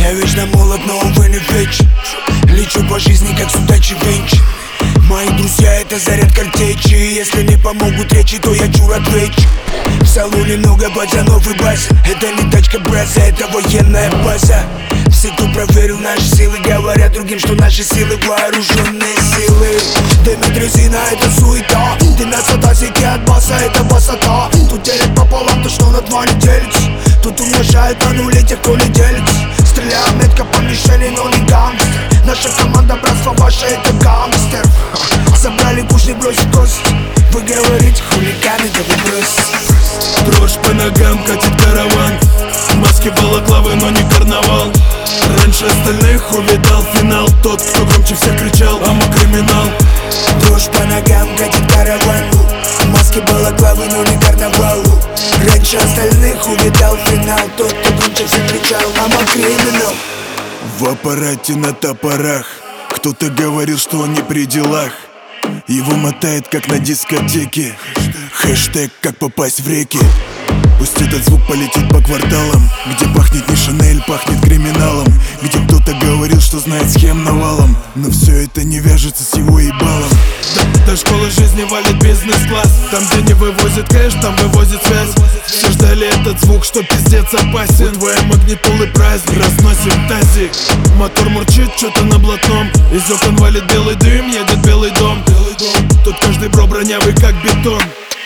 Я вечно молод, но увы не веч. Лечу по жизни, как судачий венч. Мои друзья — это заряд картечи. Если не помогут речи, то я чур отвечу. В салоне много пацанов и база. Это не тачка браза, это военная база. Все, кто проверил наши силы, говорят другим, что наши силы вооруженные силы. Дымит резина, это суета. Ты на сатазике от баса, это высота. Тут делят пополам то, что на два не делится. Тут умножают на нули тех, кто не делится. Стреляем метко по мишени, но не гангстер. Наша команда, братство ваше, это гангстер. Забрали куш, не бросит кость. Вы говорите, хулиганы, да вы бросите. Дрожь по ногам, катит караван. Маски балаклавы, но не карнавал. Раньше остальных увидал финал. Тот, кто громче всех кричал, а мы криминал. Дрожь по ногам, катит караван. Маски балаклавы, но не карнавал. Раньше остальных увидал финал. Тот, кто громче всех кричал, а мы криминал. В аппарате на топорах. Кто-то говорил, что он не при делах. Его мотает, как на дискотеке. Хэштег, как попасть в реки. Пусть этот звук полетит по кварталам, где пахнет не Шанель, пахнет криминалом. Где кто-то говорил, что знает схем навалом. Но все это не вяжется с его ебалом. До школы жизни валит бизнес-класс. Там, где не вывозит кэш, там вывозит связь. Все ждали этот звук, что пиздец опасен. Твоя магнитулы праздник, разносим тазик. Мотор мурчит, что-то на блатном. Из окон валит белый дым, едет белый дом. Тут каждый бро бронявый, как бетон.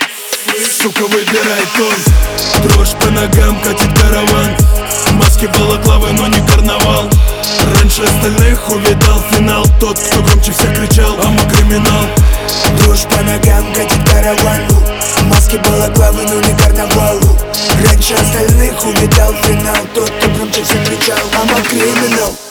Сука, выбирай тон. Дрожь по ногам, катит караван. Маски балаклавы, но не карнавал. Раньше остальных увидал финал. Тот, кто громче всех кричал, а мы криминал. Дрожь по ногам, катит караван. Маски балаклавы, но не карнавал. Раньше остальных увидал финал. Тот, кто громче всех кричал, а мы криминал.